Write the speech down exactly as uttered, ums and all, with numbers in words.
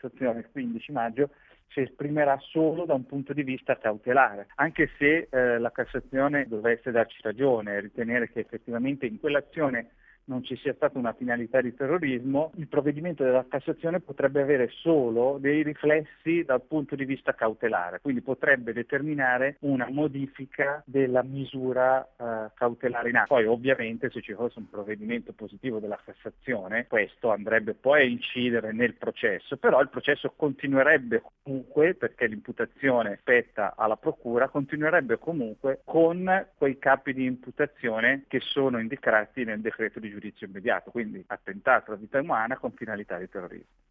Cassazione il quindici maggio si esprimerà solo da un punto di vista cautelare, anche se eh, la Cassazione dovesse darci ragione e ritenere che effettivamente in quell'azione non ci sia stata una finalità di terrorismo, il provvedimento della Cassazione potrebbe avere solo dei riflessi dal punto di vista cautelare, quindi potrebbe determinare una modifica della misura eh, cautelare in atto. Poi ovviamente se ci fosse un provvedimento positivo della Cassazione, questo andrebbe poi a incidere nel processo, però il processo continuerebbe comunque, perché l'imputazione spetta alla Procura, continuerebbe comunque con quei capi di imputazione che sono indicati nel decreto di giudizio immediato, quindi attentato alla vita umana con finalità di terrorismo.